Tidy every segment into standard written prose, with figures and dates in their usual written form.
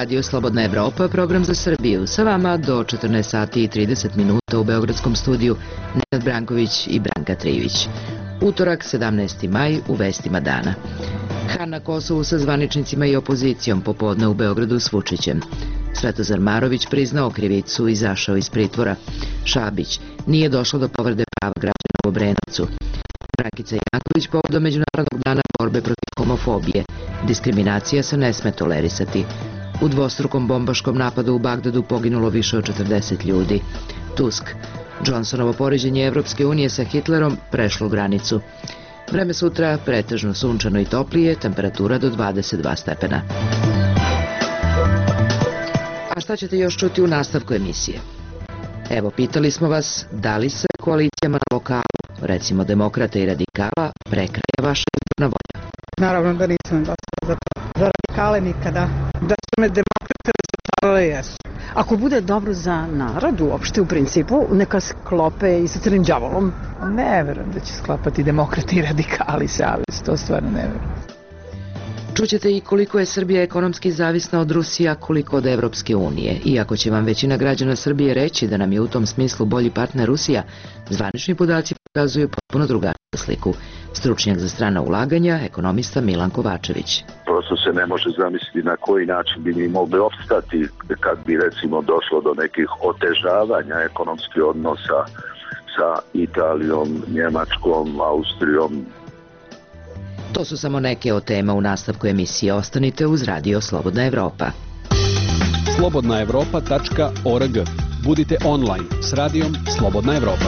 Radio Slobodna Evropa, program za Srbiju. Sa vama do 14 sati i 30 minuta u Beogradskom studiju Nenad Branković i Branka Trivić. Utorak, 17. maj, u vestima dana. Han na Kosovu sa zvaničnicima i opozicijom, popodne u Beogradu s Vučićem. Svetozar Marović priznao krivicu i izašao iz pritvora. Šabić, nije došlo do povrede prava građana u Obrenovcu. Brankica Janković povodom Međunarodnog dana borbe protiv homofobije. Diskriminacija se ne sme tolerisati. U dvostrukom bombaškom napadu u Bagdadu poginulo više od 40 ljudi. Tusk, Johnsonovo poređenje Evropske unije sa Hitlerom prešlo granicu. Vreme sutra pretežno sunčano i toplije, temperatura do 22 stepena. A šta ćete još čuti u nastavku emisije? Evo, pitali smo vas da li se koalicijama na lokalu, recimo demokrata i radikala, prekraja vaša izborna volja? Naravno da nisam glasala za radikale nikada. Da su me demokrate razočarale, jesu. Ako bude dobro za narod uopšte u principu, neka sklope i sa Crnim đavolom. Ne verujem da će sklapati demokrati i radikali savez, to stvarno ne verujem. Čućete i koliko je Srbija ekonomski zavisna od Rusije, a koliko od Evropske unije. Iako će vam većina građana Srbije reći da nam je u tom smislu bolji partner Rusija, zvanični podaci pokazuju potpuno drugačiju sliku. Stručnjak za strana ulaganja, ekonomista Milan Kovačević. Prosto se ne može zamisliti na koji način bi mi mogli opstati kad bi recimo došlo do nekih otežavanja ekonomskih odnosa sa Italijom, Njemačkom, Austrijom. To su samo neke od tema u nastavku emisije. Ostanite uz Radio Slobodna Evropa. slobodnaevropa.org. Budite online s radijom Slobodna Evropa.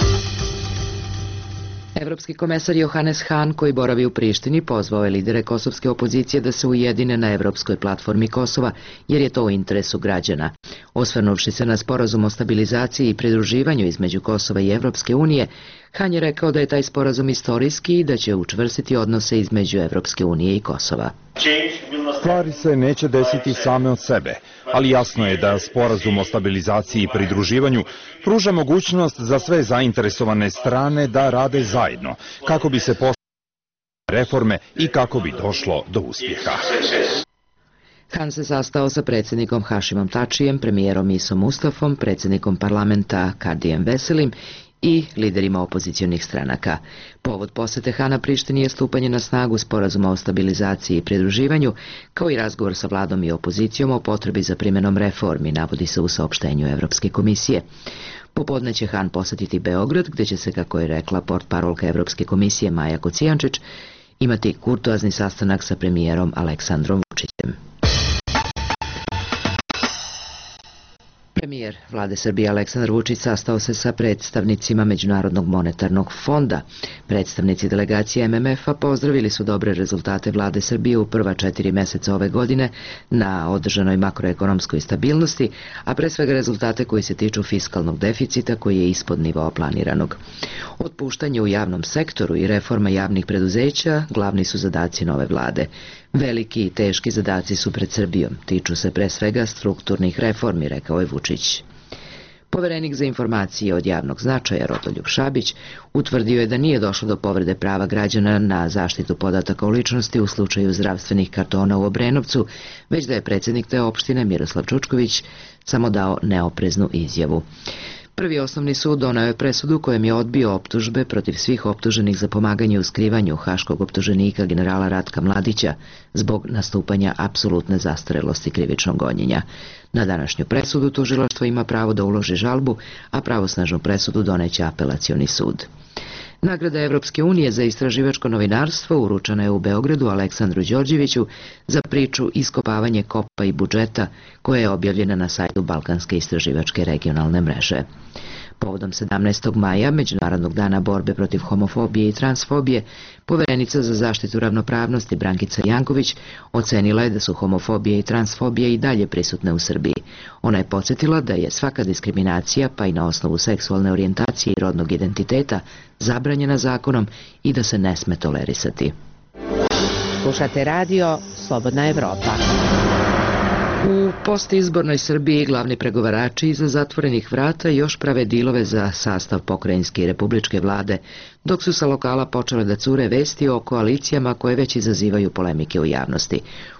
Evropski komesar Johannes Hahn, koji boravi u Prištini, pozvao je lidere kosovske opozicije da se ujedine na evropskoj platformi Kosova, jer je to u interesu građana. Osvrnuvši se na sporazum o stabilizaciji i pridruživanju između Kosova i Evropske unije, Hahn je rekao da je taj sporazum istorijski i da će učvrstiti odnose između Evropske unije i Kosova. Stvari se neće desiti same od sebe, ali jasno je da sporazum o stabilizaciji i pridruživanju pruža mogućnost za sve zainteresovane strane da rade zajedno, kako bi se postavile reforme i kako bi došlo do uspjeha. Hahn se sastao sa predsjednikom Hašimom Tačijem, premijerom Isom Mustafom, predsjednikom parlamenta Kardijem Veselim i liderima opozicionih stranaka. Povod posete Hana Prištini je stupanje na snagu sporazuma o stabilizaciji i pridruživanju, kao i razgovor sa vladom i opozicijom o potrebi za primjenom reformi, navodi se u saopštenju Evropske komisije. Popodne će Hahn posetiti Beograd, gdje će se, kako je rekla portparolka Evropske komisije Maja Kocijančić, imati kurtoazni sastanak sa premijerom Aleksandrom Vučićem. Premijer vlade Srbije Aleksandar Vučić sastao se sa predstavnicima Međunarodnog monetarnog fonda. Predstavnici delegacije MMF-a pozdravili su dobre rezultate vlade Srbije u prva 4 mjeseca ove godine na održanoj makroekonomskoj stabilnosti, a pre svega rezultate koji se tiču fiskalnog deficita koji je ispod nivoa planiranog. Otpuštanje u javnom sektoru i reforma javnih preduzeća glavni su zadaci nove vlade. Veliki i teški zadaci su pred Srbijom, tiču se pre svega strukturnih reformi, rekao je Vučić. Poverenik za informacije od javnog značaja Rodoljub Šabić utvrdio je da nije došlo do povrede prava građana na zaštitu podataka o ličnosti u slučaju zdravstvenih kartona u Obrenovcu, već da je predsjednik te opštine Miroslav Čučković samo dao neopreznu izjavu. Prvi osnovni sud doneo je presudu kojem je odbio optužbe protiv svih optuženih za pomaganje u skrivanju haškog optuženika generala Ratka Mladića zbog nastupanja apsolutne zastarelosti krivičnog gonjenja. Na današnju presudu tužilaštvo ima pravo da uloži žalbu, a pravosnažnu presudu doneće apelacioni sud. Nagrada Evropske unije za istraživačko novinarstvo uručena je u Beogradu Aleksandru Đorđeviću za priču Iskopavanje kopa i budžeta, koja je objavljena na sajtu Balkanske istraživačke regionalne mreže. Povodom 17. maja, Međunarodnog dana borbe protiv homofobije i transfobije, poverenica za zaštitu ravnopravnosti Brankica Janković ocenila je da su homofobija i transfobija i dalje prisutne u Srbiji. Ona je podsjetila da je svaka diskriminacija, pa i na osnovu seksualne orijentacije i rodnog identiteta, zabranjena zakonom i da se ne sme tolerisati. Slušate radio Slobodna Evropa. U postizbornoj Srbiji glavni pregovarači iza zatvorenih vrata još prave dilove za sastav pokrajinske i republičke vlade, dok su sa lokala počele da cure vesti o koalicijama koje već izazivaju polemike u javnosti.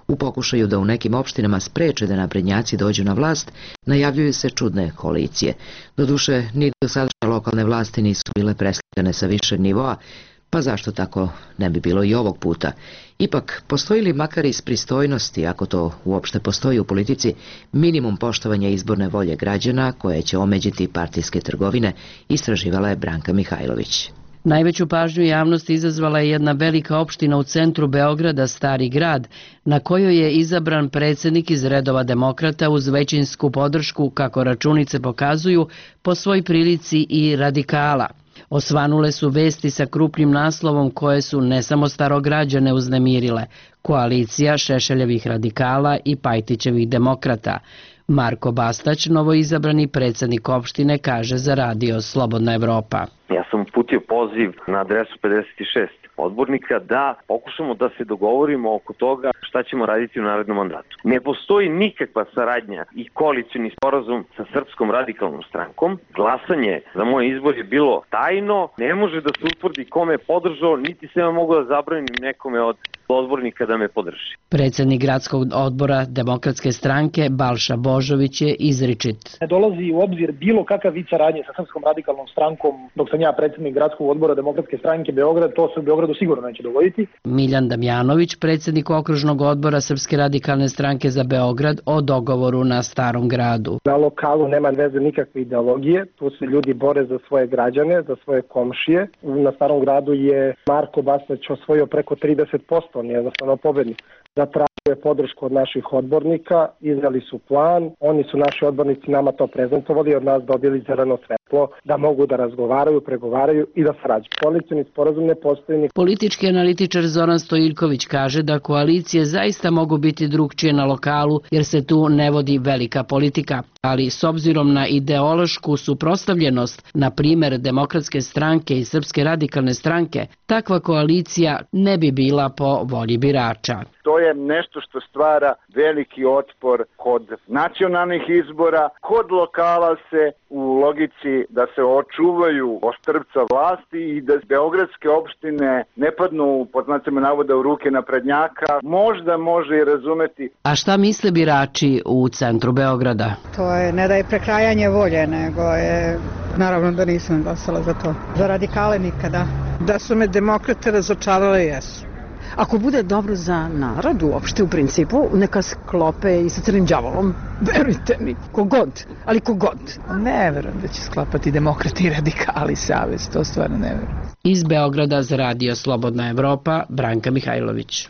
U pokušaju da u nekim opštinama spreče da naprednjaci dođu na vlast, najavljuju se čudne koalicije. Doduše, ni dosadašnje lokalne vlasti nisu bile preslikane sa višeg nivoa, pa zašto tako ne bi bilo i ovog puta? Ipak, postoji li makar iz pristojnosti, ako to uopšte postoji u politici, minimum poštovanja izborne volje građana koje će omeđiti partijske trgovine, istraživala je Branka Mihajlović. Najveću pažnju javnosti izazvala je jedna velika opština u centru Beograda, Stari grad, na kojoj je izabran predsjednik iz redova demokrata uz većinsku podršku, kako računice pokazuju, po svoj prilici i radikala. Osvanule su vesti sa krupnim naslovom koje su ne samo starograđane uznemirile, koalicija Šešeljevih radikala i Pajtićevih demokrata. Marko Bastać, novoizabrani predsjednik opštine, kaže za radio Slobodna Evropa. Ja sam uputio poziv na adresu 56 odbornika da pokušamo da se dogovorimo oko toga šta ćemo raditi u narednom mandatu. Ne postoji nikakva saradnja i koalicioni sporazum sa Srpskom radikalnom strankom. Glasanje za moj izbor je bilo tajno, ne može da se utvrdi kome je podržao, niti se ja mogu da zabranim nekome od odbornika da me podrži. Predsjednik gradskog odbora Demokratske stranke Balša Božović je izričit. Ne dolazi u obzir bilo kakav vid saradnje sa Srpskom radikalnom strankom dok sam ja predsjednik gradskog odbora Demokratske stranke Beograd, to se u Beogradu sigurno neće dogoditi. Miljan Damjanović, predsjednik okružnog odbora Srpske radikalne stranke za Beograd o dogovoru na Starom gradu. Na lokalu nema veze nikakve ideologije, tu se ljudi bore za svoje građane, za svoje komšije. Na Starom gradu je Marko Bastać osvojio preko 30%, on je jednostavno pobednik. Zatražio je podršku od naših odbornika, iznali su plan, oni su naši odbornici nama to prezentovali i od nas dobili zeleno svetlo da mogu da razgovaraju, pregovaraju i da sarađuju. Koalicioni sporazum ne postoji. Politički analitičar Zoran Stojiljković kaže da koalicije zaista mogu biti drugčije na lokalu jer se tu ne vodi velika politika. Ali s obzirom na ideološku suprotstavljenost, na primjer Demokratske stranke i Srpske radikalne stranke, takva koalicija ne bi bila po volji birača. To je nešto što stvara veliki otpor kod nacionalnih izbora, kod lokala se u logici da se očuvaju oštrpca vlasti i da beogradske opštine ne padnu, pod znacima navoda, u ruke naprednjaka, možda može i razumeti. A šta misle birači u centru Beograda? To je ne da je prekrajanje volje, nego je, naravno da nisam glasala za to. Za radikale nikada. Da su me demokrate razočarale, jesu. Ako bude dobro za narod uopšte u principu, neka sklope i sa crnim đavolom. Verujte mi, kogod, ali kogod. Ne verujem da će sklapati demokrati i radikali savez, to stvarno ne verujem. Iz Beograda za radio Slobodna Evropa, Branka Mihajlović.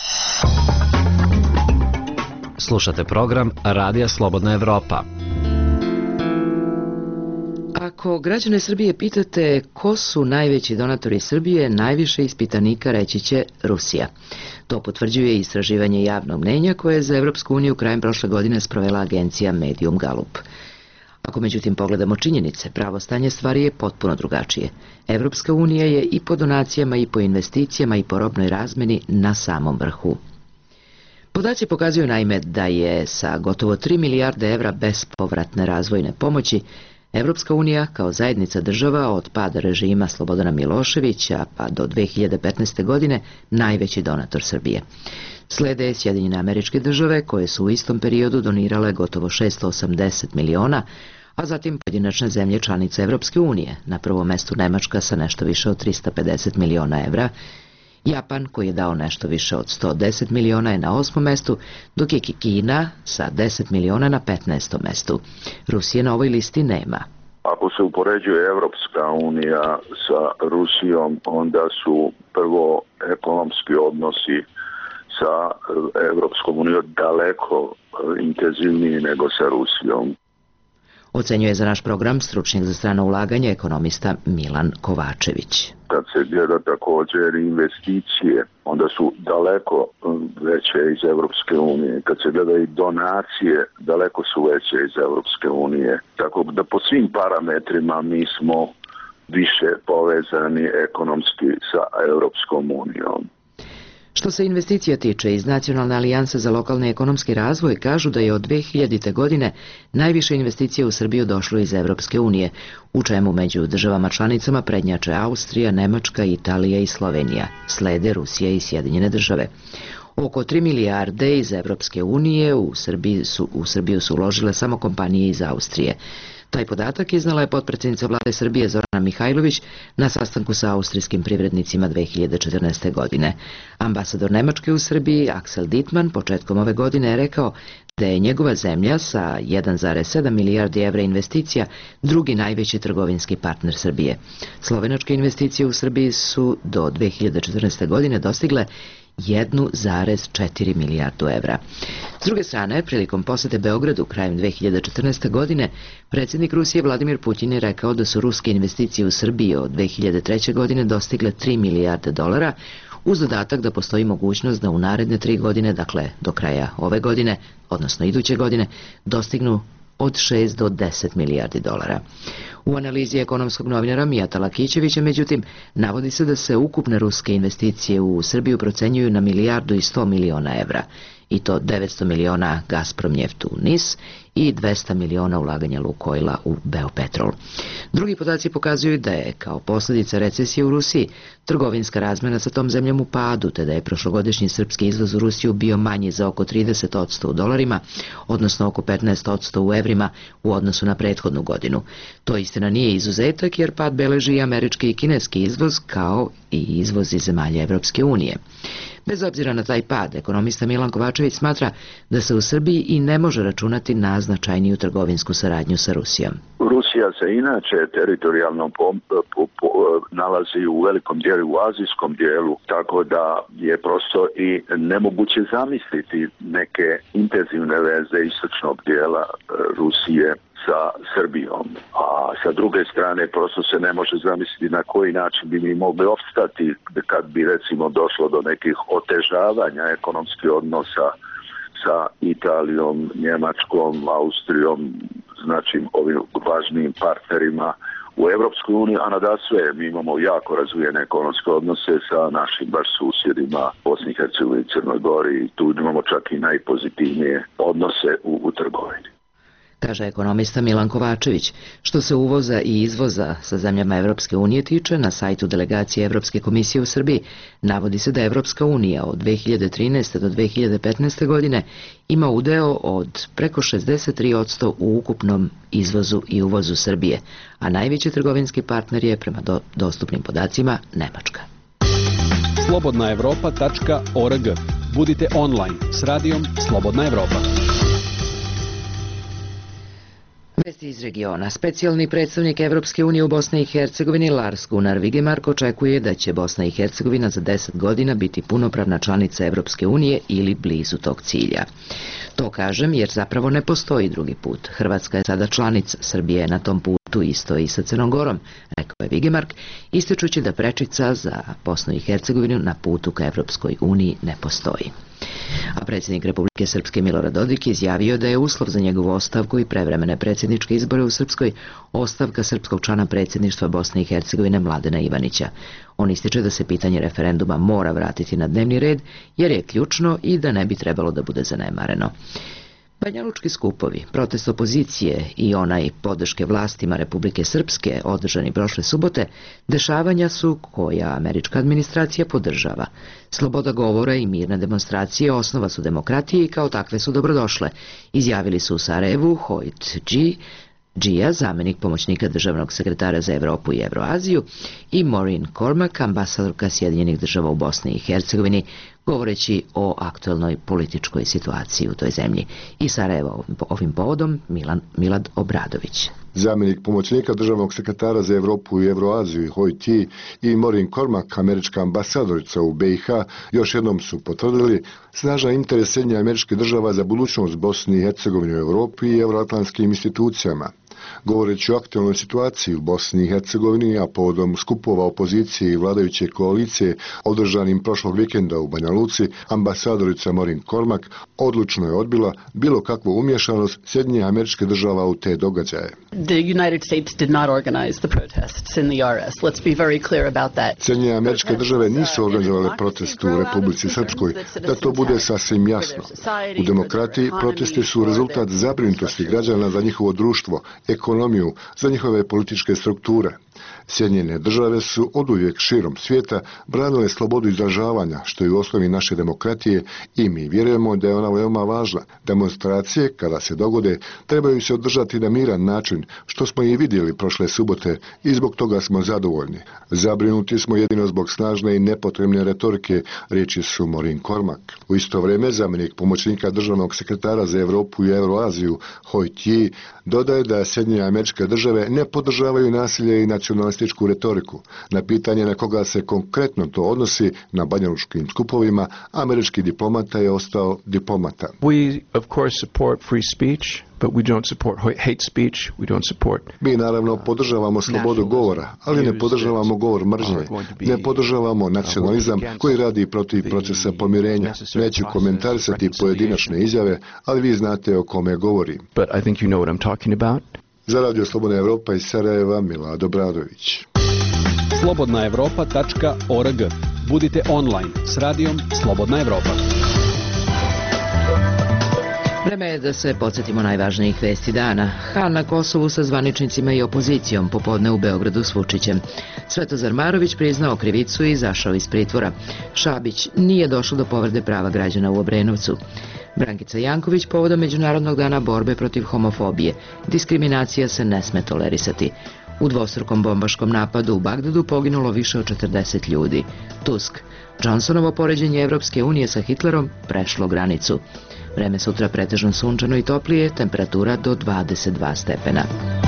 Slušate program Radija Slobodna Evropa. Ako građane Srbije pitate ko su najveći donatori Srbije, najviše ispitanika reći će Rusija. To potvrđuje istraživanje javnog mnenja koje je za Evropsku uniju krajem prošle godine sprovela agencija Medium Gallup. Ako međutim pogledamo činjenice, pravo stanje stvari je potpuno drugačije. Evropska unija je i po donacijama i po investicijama i po robnoj razmeni na samom vrhu. Podaci pokazuju naime da je sa gotovo 3 milijarde evra bespovratne razvojne pomoći Evropska unija kao zajednica država od pada režima Slobodana Miloševića pa do 2015. godine najveći donator Srbije. Slede Sjedinjene Američke Države koje su u istom periodu donirale gotovo 680 miliona, a zatim pojedinačne zemlje članice Evropske unije, na prvom mestu Nemačka sa nešto više od 350 miliona evra, Japan koji je dao nešto više od 110 miliona je na 8. mestu, dok je Kina sa 10 miliona na 15. mestu. Rusije na ovoj listi nema. Ako se upoređuje Evropska unija sa Rusijom, onda su prvo ekonomski odnosi sa Evropskom unijom daleko intenzivniji nego sa Rusijom. Ocenjuje za naš program stručnjak za strano ulaganje ekonomista Milan Kovačević. Kad se gleda također investicije, onda su daleko veće iz Evropske unije. Kad se gleda i donacije, daleko su veće iz Evropske unije. Tako da po svim parametrima mi smo više povezani ekonomski sa Evropskom unijom. Što se investicija tiče, iz Nacionalne alijanse za lokalni ekonomski razvoj kažu da je od 2000. godine najviše investicije u Srbiju došlo iz Evropske unije, u čemu među državama članicama prednjače Austrija, Nemačka, Italija i Slovenija, slede Rusija i Sjedinjene Države. Oko 3 milijarde iz Evropske unije u Srbiju su uložile samo kompanije iz Austrije. Taj podatak iznala je potpredsjednica vlade Srbije Zorana Mihajlović na sastanku sa austrijskim privrednicima 2014. godine. Ambasador Nemačke u Srbiji Axel Dittmann početkom ove godine je rekao da je njegova zemlja sa 1,7 milijardi evra investicija drugi najveći trgovinski partner Srbije. Slovenačke investicije u Srbiji su do 2014. godine dostigle 1,4 milijardu evra. S druge strane, prilikom posete Beogradu krajem 2014. godine, predsjednik Rusije Vladimir Putin je rekao da su ruske investicije u Srbiji od 2003. godine dostigle 3 milijarde dolara, uz dodatak da postoji mogućnost da u naredne 3 godine, dakle do kraja ove godine, odnosno iduće godine, dostignu od 6 do 10 milijardi dolara. U analizi ekonomskog novinara Mijata Lakićevića, međutim, navodi se da se ukupne ruske investicije u Srbiju procenjuju na 1,1 milijarda evra, i to 900 miliona Gazprom Njeft u NIS i 200 miliona ulaganja Lukojla u Beopetrol. Drugi podaci pokazuju da je, kao posljedica recesije u Rusiji, trgovinska razmjena sa tom zemljom u padu, te da je prošlogodišnji srpski izvoz u Rusiju bio manji za oko 30% u dolarima, odnosno oko 15% u evrima u odnosu na prethodnu godinu. To istina nije izuzetak, jer pad beleži i američki i kineski izvoz, kao i izvoz iz zemalja Evropske unije. Bez obzira na taj pad, ekonomista Milan Kovačević smatra da se u Srbiji i ne može računati na značajniju trgovinsku saradnju sa Rusijom. Rusija se inače teritorijalno nalazi u velikom dijelu, u azijskom dijelu, tako da je prosto i nemoguće zamisliti neke intenzivne veze istočnog dijela Rusije sa Srbijom. A sa druge strane prosto se ne može zamisliti na koji način bi mi mogli opstati kad bi recimo došlo do nekih otežavanja ekonomskih odnosa sa Italijom, Njemačkom, Austrijom, znači ovim važnim partnerima u Evropskoj uniji, a nadasve mi imamo jako razvijene ekonomske odnose sa našim baš susjedima Bosni i Hercegovini i Crnoj Gori, i tu imamo čak i najpozitivnije odnose u trgovini. Kaže ekonomista Milan Kovačević. Što se uvoza i izvoza sa zemljama Evropske unije tiče, na sajtu delegacije Evropske komisije u Srbiji navodi se da Evropska unija od 2013. do 2015. godine ima udeo od preko 63% u ukupnom izvozu i uvozu Srbije, a najveći trgovinski partner je, prema dostupnim podacima, Nemačka. slobodnaevropa.org. Budite online s radijom Slobodna Evropa. Vesti iz regiona. Specijalni predstavnik Evropske unije u Bosni i Hercegovini Lars Gunnar Vigemark očekuje da će Bosna i Hercegovina za 10 godina biti punopravna članica Evropske unije ili blizu tog cilja. To kažem jer zapravo ne postoji drugi put. Hrvatska je sada članica, Srbija je na tom putu isto i sa Crnom Gorom, rekao je Vigemark, ističući da prečica za Bosnu i Hercegovinu na putu ka Evropskoj uniji ne postoji. A predsjednik Republike Srpske Milorad Dodik izjavio da je uslov za njegovu ostavku i prevremene predsjedničke izbore u Srpskoj ostavka srpskog člana predsjedništva Bosne i Hercegovine Mladena Ivanića. On ističe da se pitanje referenduma mora vratiti na dnevni red jer je ključno i da ne bi trebalo da bude zanemareno. Banjalučki skupovi, protest opozicije i onaj podrške vlastima Republike Srpske održani prošle subote, dešavanja su koja američka administracija podržava. Sloboda govora i mirne demonstracije osnova su demokratije i kao takve su dobrodošle, izjavili su u Sarajevu Hoyt Gia, zamenik pomoćnika državnog sekretara za Evropu i Evroaziju, i Maureen Cormack, ambasadorka Sjedinjenih država u Bosni i Hercegovini, govoreći o aktualnoj političkoj situaciji u toj zemlji. I Sarajevo ovim povodom Milad Obradović. Zamjenik pomoćnika državnog sekretara za Evropu i Evroaziju Hoyt i Maureen Cormack, američka ambasadorica u BiH, još jednom su potvrdili snažan interes Sjedinjenih američkih država za budućnost Bosne i Hercegovine u Evropi i evroatlantskim institucijama. Govoreći o aktualnoj situaciji u Bosni i Hercegovini, a povodom skupova opozicije i vladajuće koalicije održanim prošlog vikenda u Banja Luci, ambasadorica Maureen Cormack odlučno je odbila bilo kakvu umješanost Sjedinjenih američkih država u te događaje. Sjedinjene američke države nisu organizovale protest u Republici Srpskoj, da to bude sasvim jasno. U demokratiji protesti su rezultat zabrinutosti građana za njihovo društvo, ekonomiju, za njihove političke strukture. Sjedinjene države su oduvijek širom svijeta branile slobodu izražavanja, što je u osnovi naše demokratije, i mi vjerujemo da je ona veoma važna. Demonstracije, kada se dogode, trebaju se održati na miran način, što smo i vidjeli prošle subote, i zbog toga smo zadovoljni. Zabrinuti smo jedino zbog snažne i nepotrebne retorike, riječi su Maureen Cormack. U isto vrijeme zamjenik pomoćnika državnog sekretara za Europu i Euroaziju Hoi Ti dodaje da Sjedinjene Američke Države ne podržavaju nasilje i nacionalističku retoriku. Na pitanje na koga se konkretno to odnosi na banjalučkim skupovima, američki diplomata je ostao diplomata. We of course support free speech, but we don't support hate speech, we don't support. Mi naravno podržavamo slobodu govora, ali ne podržavamo govor mržnje. Ne podržavamo nacionalizam koji radi protiv procesa pomirenja. Neću komentarisati pojedinačne izjave, ali vi znate o kome govorim. But I think you know what I'm talking about. Za Radio Slobodna Evropa iz Sarajeva, Milado Bradović. slobodnaevropa.org. Budite online s radijom Slobodna Evropa. Vreme je da se podsjetimo najvažnijih vesti dana. Han na Kosovu sa zvaničnicima i opozicijom, popodne u Beogradu s Vučićem. Svetozar Marović priznao krivicu i izašao iz pritvora. Šabić, nije došlo do povrede prava građana u Obrenovcu. Brankica Janković povodom Međunarodnog dana borbe protiv homofobije. Diskriminacija se ne sme tolerisati. U dvostrukom bombaškom napadu u Bagdadu poginulo više od 40 ljudi. Tusk, Johnsonovo poređenje Evropske unije sa Hitlerom prešlo granicu. Vreme sutra pretežno sunčano i toplije, temperatura do 22 stepena.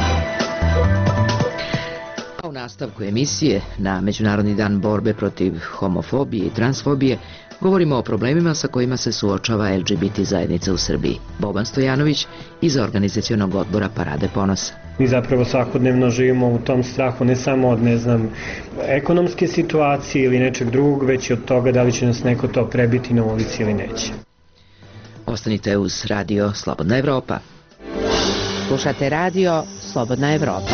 A u nastavku emisije na Međunarodni dan borbe protiv homofobije i transfobije govorimo o problemima sa kojima se suočava LGBT zajednica u Srbiji. Boban Stojanović iz organizacionog odbora Parade ponosa. Mi zapravo svakodnevno živimo u tom strahu ne samo od, ekonomske situacije ili nečeg drugog, već i od toga da li će nas neko to prebiti na ulici ili neće. Ostanite uz Radio Slobodna Evropa. Slušate Radio Slobodna Evropa.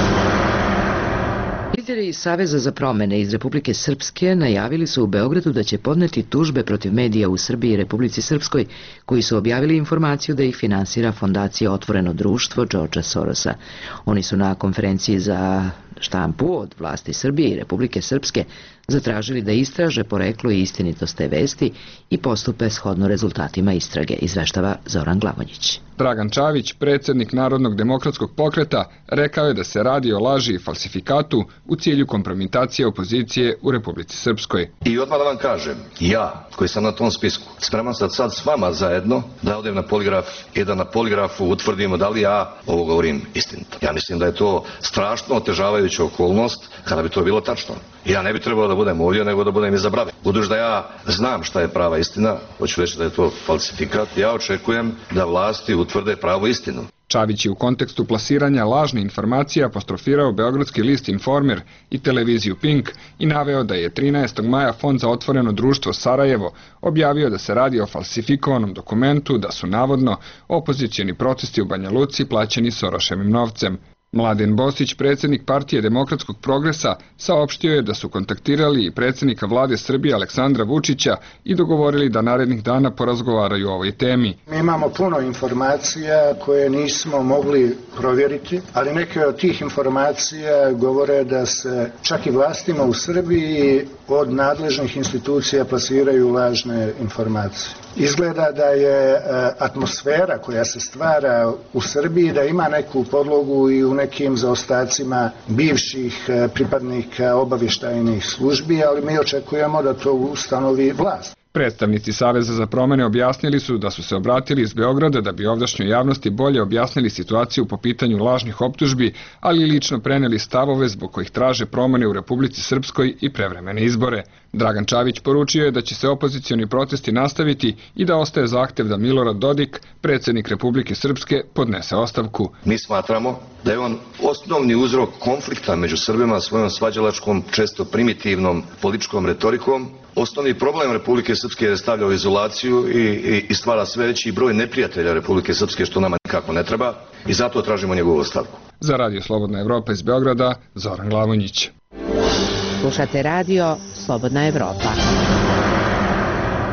Lideri Saveza za promene iz Republike Srpske najavili su u Beogradu da će podneti tužbe protiv medija u Srbiji i Republici Srpskoj koji su objavili informaciju da ih finansira fondacija Otvoreno društvo Đorđa Sorosa. Oni su na konferenciji za štampu od vlasti Srbije i Republike Srpske zatražili da istraže poreklo i istinitost te vesti i postupe shodno rezultatima istrage, izveštava Zoran Glavonjić. Dragan Čavić, predsjednik Narodnog demokratskog pokreta, rekao je da se radi o laži i falsifikatu u cilju kompromitacije opozicije u Republici Srpskoj. I odmah da vam kažem, ja koji sam na tom spisku, spreman sad s vama zajedno da odem na poligraf i da na poligrafu utvrdimo da li ja ovo govorim istinito. Ja mislim da je to strašno otežavajuća okolnost kada bi to bilo tačno. Ja ne bi trebao da budem ovdje, nego da budem iza brave. Budući da ja znam šta je prava istina, hoću reći da je to falsifikat, ja očekujem da vlasti utvrde pravu istinu. Čavić je u kontekstu plasiranja lažne informacije apostrofirao beogradski list Informer i televiziju Pink i naveo da je 13. maja Fond za otvoreno društvo Sarajevo objavio da se radi o falsifikovanom dokumentu, da su navodno opozicioni protesti u Banja Luci plaćeni Soroševim novcem. Mladen Bosić, predsjednik Partije demokratskog progresa, saopštio je da su kontaktirali i predsjednika vlade Srbije Aleksandra Vučića i dogovorili da narednih dana porazgovaraju o ovoj temi. Mi imamo puno informacija koje nismo mogli provjeriti, ali neke od tih informacija govore da se čak i vlastima u Srbiji od nadležnih institucija plasiraju lažne informacije. Izgleda da je atmosfera koja se stvara u Srbiji da ima neku podlogu i u nekim zaostacima bivših pripadnika obavještajnih službi, ali mi očekujemo da to ustanovi vlast. Predstavnici Saveza za promene objasnili su da su se obratili iz Beograda da bi ovdašnjoj javnosti bolje objasnili situaciju po pitanju lažnih optužbi, ali i lično preneli stavove zbog kojih traže promene u Republici Srpskoj i prevremene izbore. Dragan Čavić poručio je da će se opozicioni protesti nastaviti i da ostaje zahtev da Milorad Dodik, predsjednik Republike Srpske, podnese ostavku. Mi smatramo da je on osnovni uzrok konflikta među Srbima svojom svađalačkom, često primitivnom političkom retorikom. Osnovni problem Republike Srpske je stavljao u izolaciju i stvara sve veći broj neprijatelja Republike Srpske, što nama nikako ne treba, i zato tražimo njegovu ostavku. Za Radio Slobodna Evropa iz Beograda, Zoran Glavonjić. Slušate Radio Slobodna Evropa.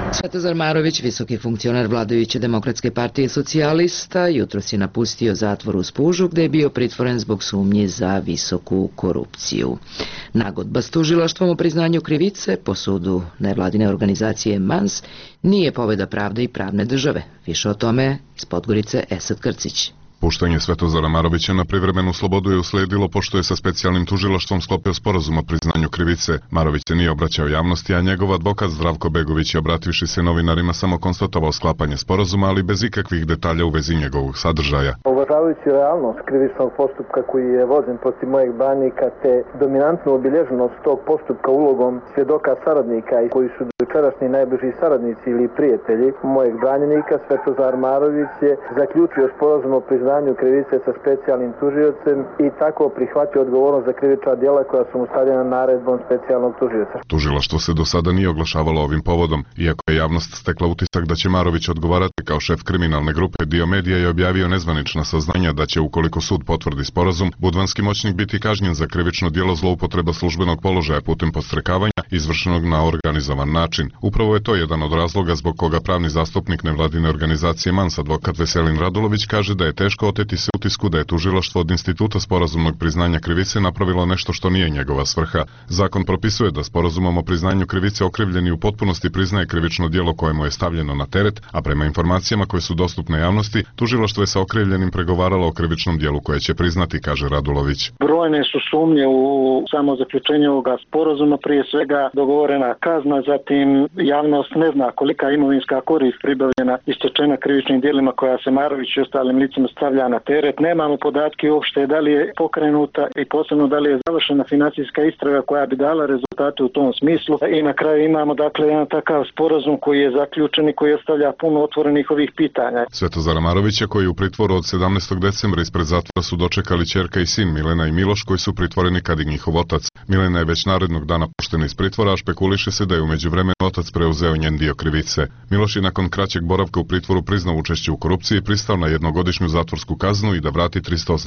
Svetozar Marović, visoki funkcionar vladajuće Demokratske partije socijalista, jutros je napustio zatvor u Spužu gde je bio pritvoren zbog sumnji za visoku korupciju. Nagodba s tužilaštvom o priznanju krivice po sudu nevladine organizacije MANS nije povreda pravde i pravne države. Više o tome iz Podgorice Esad Krcić. Puštanje Svetozara Marovića na privremenu slobodu je usledilo pošto je sa specijalnim tužilaštvom sklopio sporazum o priznanju krivice. Marović se nije obraćao javnosti, a njegov advokat Zdravko Begović je, obrativši se novinarima, samo konstatovao sklapanje sporazuma, ali bez ikakvih detalja u vezi njegovog sadržaja. Uvažavajući realnost krivičnog postupka koji je vođen protiv mojeg branika te dominantnu obilježenost tog postupka ulogom svjedoka saradnika i koji su dojučerašnji najbliži saradnici ili prijatelji mojeg branjenika, Svetozar Marović je zaključio sporazum o priznanju krivice sa specijalnim tužiocem i tako prihvatio odgovornost za krivična djela koja su mu stavljena naredbom specijalnog tužioca. Tužilaštvo se do sada nije oglašavalo ovim povodom, iako je javnost stekla utisak da će Marović odgovarati kao šef kriminalne grupe. Dio medija je objavio nezvanična saznanja da će, ukoliko sud potvrdi sporazum, budvanski moćnik biti kažnjen za krivično djelo zloupotreba službenog položaja putem podstrekavanja izvršenog na organizovan način. Upravo je to jedan od razloga zbog koga pravni zastupnik nevladine organizacije MANS, advokat Veselin Radulović, kaže da je teško oteti se utisku da je tužilaštvo od instituta sporazumnog priznanja krivice napravilo nešto što nije njegova svrha. Zakon propisuje da sporazumom o priznanju krivice okrivljeni u potpunosti priznaje krivično djelo koje mu je stavljeno na teret, a prema informacijama koje su dostupne javnosti, tužilaštvo je sa okrivljenim pregovaralo o krivičnom djelu koje će priznati, kaže Radulović. Brojne su sumnje u samo zaključenje ovoga sporazuma, prije svega dogovorena kazna, zatim javnost ne zna kolika imovinska korist pribavljena i stečena krivičnim djelima koja se Marović i ostalim licima stavlja na teret. Nemamo podatke uopšte da li je pokrenuta i posebno da li je završena financijska istraga koja bi dala rezultate u tom smislu. I na kraju imamo dakle jedan takav sporazum koji je zaključen i koji ostavlja puno otvorenih ovih pitanja. Svetozara Marovića, koji je u pritvoru od 17. decembra ispred zatvora, su dočekali ćerka i sin Milena i Miloš, koji su pritvoreni kad i njihov otac. Milena je već narednog dana puštena iz pritvora, a špekuliše se da je umeđu vremenu otac preuzeo njen dio krivice. Miloš je nakon kraćeg boravka u pritvoru priznao učešće u korupciji i pristao na jednogodišnju zatvorsku kaznu i da vrati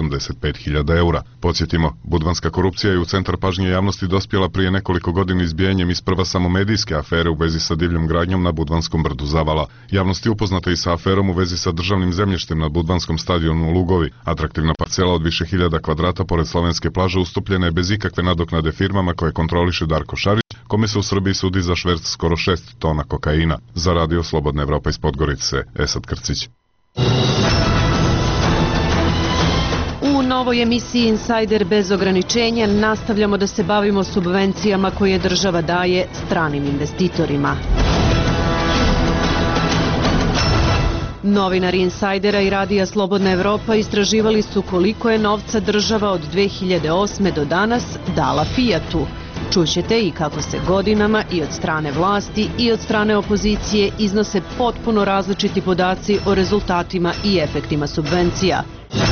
385.000 eura. Podsjetimo, budvanska korupcija je u centar pažnje javnosti dospjela prije nekoliko godina izbijanjem isprva samo medijske afere u vezi sa divljom gradnjom na Budvanskom brdu Zavala. Javnost je upoznata i sa aferom u vezi sa državnim zemljištem na Budvanskom stadionu Lugovi. Atraktivna parcela od više hiljada kvadrata pored slovenske plaže ustupljena je bez ikakve nadoknade firmama koje kontroliše Darko Šarić, kome se u Srbiji sudi za šverc skoro 6 tona kokaina. Za Radio Slobodna Evropa iz Podgorice, Esad Krcić. U novoj emisiji Insider bez ograničenja nastavljamo da se bavimo subvencijama koje država daje stranim investitorima. Novinari Insajdera i Radija Slobodna Evropa istraživali su koliko je novca država od 2008. do danas dala Fijatu. Čućete i kako se godinama i od strane vlasti i od strane opozicije iznose potpuno različiti podaci o rezultatima i efektima subvencija.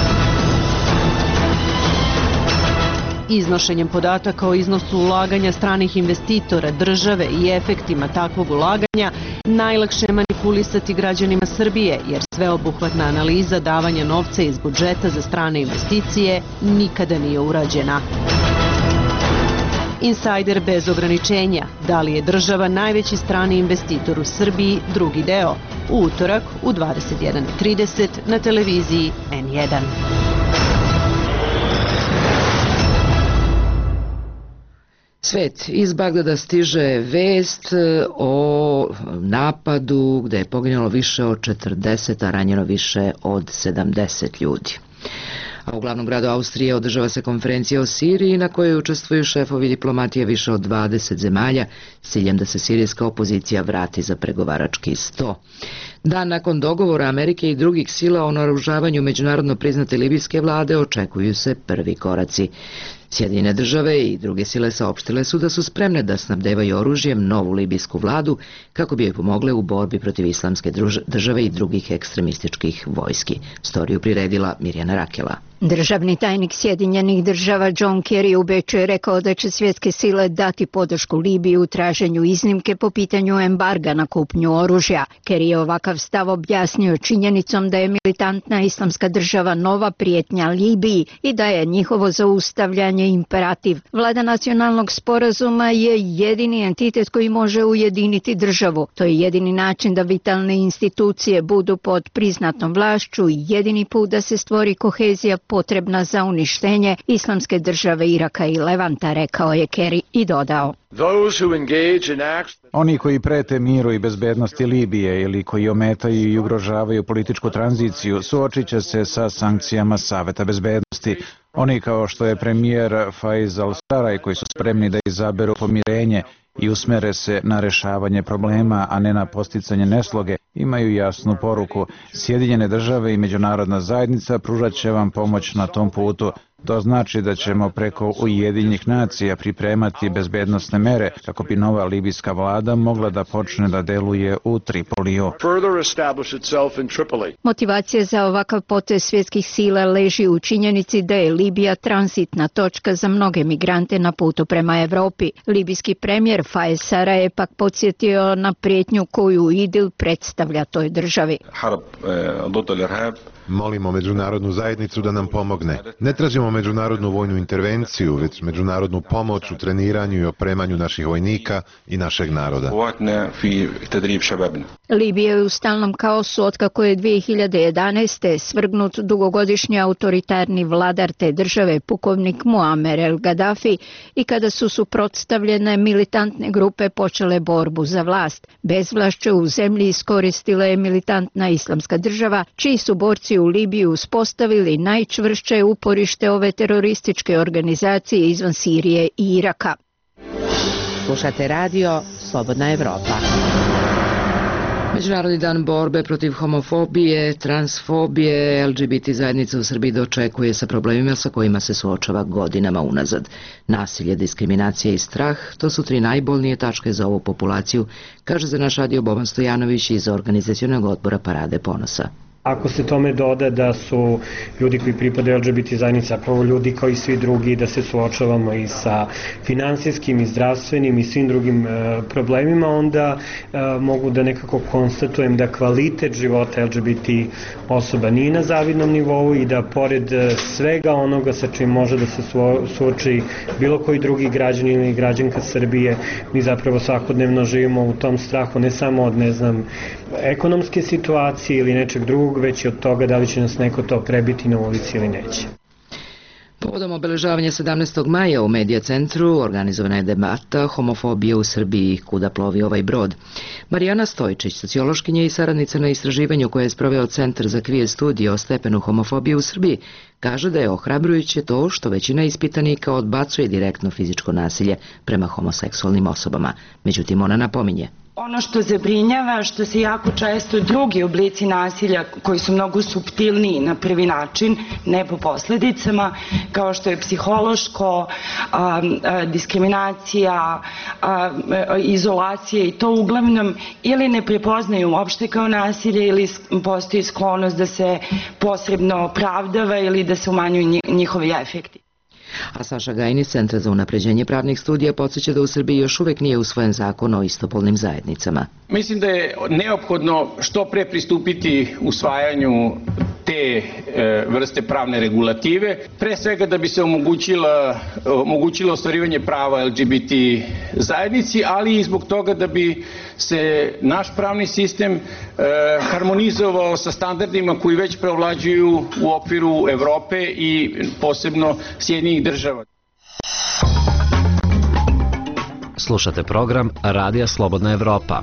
Iznošenjem podataka o iznosu ulaganja stranih investitora, države i efektima takvog ulaganja najlakše je manipulisati građanima Srbije, jer sveobuhvatna analiza davanja novca iz budžeta za strane investicije nikada nije urađena. Insajder bez ograničenja. Da li je država najveći strani investitor u Srbiji? Drugi deo. U utorak u 21:30 na televiziji N1. Svet, iz Bagdada stiže vest o napadu gde je poginulo više od 40, a ranjeno više od 70 ljudi. A u glavnom gradu Austrije održava se konferencija o Siriji na kojoj učestvuju šefovi diplomatije više od 20 zemalja s ciljem da se sirijska opozicija vrati za pregovarački sto. Dan nakon dogovora Amerike i drugih sila o naoružavanju međunarodno priznate libijske vlade očekuju se prvi koraci. Sjedinjene države i druge sile saopštile su da su spremne da snabdevaju oružjem novu libijsku vladu kako bi joj pomogle u borbi protiv islamske države i drugih ekstremističkih vojski. Storiju priredila Mirjana Rakela. Državni tajnik Sjedinjenih država John Kerry u Beču je rekao da će svjetske sile dati podršku Libiji u traženju iznimke po pitanju embarga na kupnju oružja. Kerry je ovakav takav stav objasnio činjenicom da je militantna islamska država nova prijetnja Libiji i da je njihovo zaustavljanje imperativ. Vlada nacionalnog sporazuma je jedini entitet koji može ujediniti državu. To je jedini način da vitalne institucije budu pod priznatom vlašću i jedini put da se stvori kohezija potrebna za uništenje islamske države Iraka i Levanta, rekao je Kerry i dodao. Oni koji prete miru i bezbednosti Libije ili koji ometaju i ugrožavaju političku tranziciju suočit će se sa sankcijama Saveta bezbednosti. Oni kao što je premijer Faiz al-Saraj koji su spremni da izaberu pomirenje i usmere se na rešavanje problema, a ne na posticanje nesloge, imaju jasnu poruku. Sjedinjene države i međunarodna zajednica pružat će vam pomoć na tom putu. To znači da ćemo preko Ujedinjenih nacija pripremati bezbednosne mere kako bi nova libijska vlada mogla da počne da deluje u Tripoliju. Motivacija za ovakav potez svjetskih sila leži u činjenici da je Libija tranzitna točka za mnoge migrante na putu prema Evropi. Libijski premijer Faiz Saraj je pak podsjetio na prijetnju koju IDIL predstavlja toj državi. Molimo međunarodnu zajednicu da nam pomogne. Ne tražimo međunarodnu vojnu intervenciju, već međunarodnu pomoć u treniranju i opremanju naših vojnika i našeg naroda. Libija je u stalnom kaosu otkako je 2011. svrgnut dugogodišnji autoritarni vladar te države pukovnik Muammer el-Gaddafi i kada su suprotstavljene militantne grupe počele borbu za vlast. Bezvlašće u zemlji iskoristila je militantna islamska država, čiji su borci u Libiju uspostavili najčvršće uporište ove terorističke organizacije izvan Sirije i Iraka. Slušate radio Slobodna Evropa. Međunarodni dan borbe protiv homofobije, transfobije, LGBT zajednica u Srbiji dočekuje sa problemima sa kojima se suočava godinama unazad. Nasilje, diskriminacija i strah, to su 3 najbolnije tačke za ovu populaciju, kaže za naš radio Boban Stojanović iz organizacionog odbora Parade ponosa. Ako se tome doda da su ljudi koji pripadaju LGBT zajednici zapravo ljudi kao i svi drugi, da se suočavamo i sa finansijskim i zdravstvenim i svim drugim problemima, onda mogu da nekako konstatujem da kvalitet života LGBT osoba nije na zavidnom nivou i da pored svega onoga sa čim može da se suoči bilo koji drugi građanin ili građanka Srbije, mi zapravo svakodnevno živimo u tom strahu ne samo od, ekonomske situacije ili nečeg drugog, već i od toga da li će nas neko to prebiti na ulici ili neće. Povodom obeležavanja 17. maja u Medija centru organizovana je debata homofobije u Srbiji, kuda plovi ovaj brod. Marijana Stojčić, sociološkinja i saradnica na istraživanju koje je sproveo Centar za queer studije o stepenu homofobije u Srbiji, kaže da je ohrabrujuće to što većina ispitanika odbacuje direktno fizičko nasilje prema homoseksualnim osobama. Međutim, ona napominje. Ono što zabrinjava, što se jako često drugi oblici nasilja koji su mnogo suptilniji na prvi način, ne po posledicama, kao što je psihološko, diskriminacija, izolacija i to uglavnom ili ne prepoznaju uopšte kao nasilje ili postoji sklonost da se posebno opravdava ili da se umanjuju njihovi efekti. A Saša Gajin iz Centra za unapređenje pravnih studija podsjeća da u Srbiji još uvek nije usvojen zakon o istopolnim zajednicama. Mislim da je neophodno što pre pristupiti usvajanju te vrste pravne regulative, pre svega da bi se omogućilo ostvarivanje prava LGBT zajednici, ali i zbog toga da bi se naš pravni sistem harmonizovao sa standardima koji već preovlađuju u okviru Evrope i posebno Sjedinjenih država. Slušate program Radija Slobodna Evropa.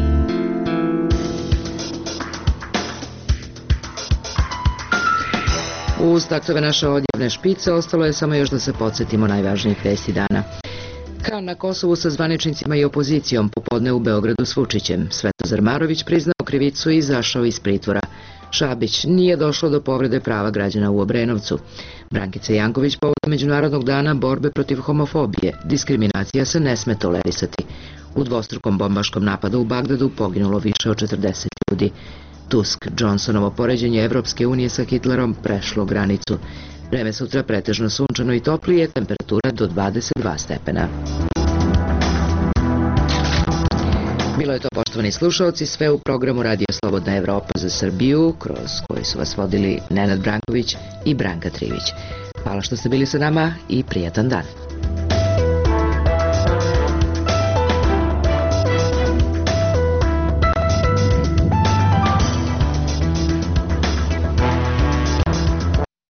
Uz taktove naše odjavne špice ostalo je samo još da se podsjetimo najvažnijih vesti dana. Kran na Kosovu sa zvaničnicima i opozicijom, popodne u Beogradu s Vučićem. Svetozar Marović priznao krivicu i izašao iz pritvora. Šabić, nije došlo do povrede prava građana u Obrenovcu. Brankica Janković povodom Međunarodnog dana borbe protiv homofobije. Diskriminacija se ne sme tolerisati. U dvostrukom bombaškom napadu u Bagdadu poginulo više od 40 ljudi. Tusk, Johnsonovo poređenje Evropske unije sa Hitlerom prešlo granicu. Vreme sutra pretežno sunčano i toplije, temperatura do 22 stepena. Bilo je to, poštovani slušalci, sve u programu Radio Slobodna Evropa za Srbiju, kroz koji su vas vodili Nenad Branković i Branka Trivić. Hvala što ste bili sa nama i prijatan dan.